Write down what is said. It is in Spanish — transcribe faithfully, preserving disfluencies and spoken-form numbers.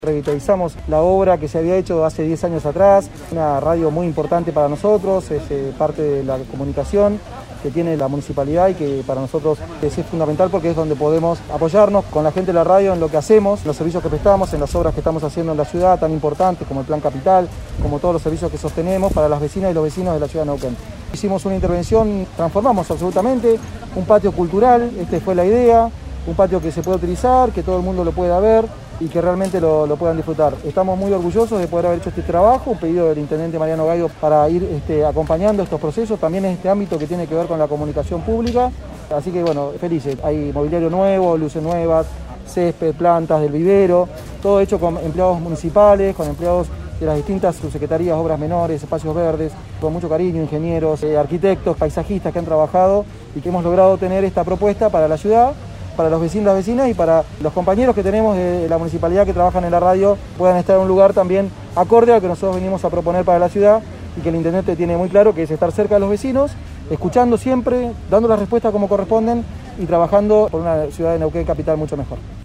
Revitalizamos la obra que se había hecho hace diez años atrás, una radio muy importante para nosotros, es eh, parte de la comunicación que tiene la municipalidad y que para nosotros es, es fundamental porque es donde podemos apoyarnos con la gente de la radio en lo que hacemos, los servicios que prestamos, en las obras que estamos haciendo en la ciudad tan importantes como el Plan Capital, como todos los servicios que sostenemos para las vecinas y los vecinos de la ciudad de Neuquén. Hicimos una intervención, transformamos absolutamente un patio cultural, esta fue la idea, un patio que se puede utilizar, que todo el mundo lo pueda ver y que realmente lo, lo puedan disfrutar. Estamos muy orgullosos de poder haber hecho este trabajo, un pedido del intendente Mariano Gayo para ir este, acompañando estos procesos, también en este ámbito que tiene que ver con la comunicación pública. Así que bueno, felices. Hay mobiliario nuevo, luces nuevas, césped, plantas del vivero, todo hecho con empleados municipales, con empleados de las distintas subsecretarías, obras menores, espacios verdes, con mucho cariño, ingenieros, eh, arquitectos, paisajistas que han trabajado y que hemos logrado tener esta propuesta para la ciudad, para los vecinos, las vecinas y para los compañeros que tenemos de la municipalidad que trabajan en la radio puedan estar en un lugar también acorde a lo que nosotros venimos a proponer para la ciudad y que el intendente tiene muy claro que es estar cerca de los vecinos, escuchando siempre, dando las respuestas como corresponden y trabajando por una ciudad de Neuquén capital mucho mejor.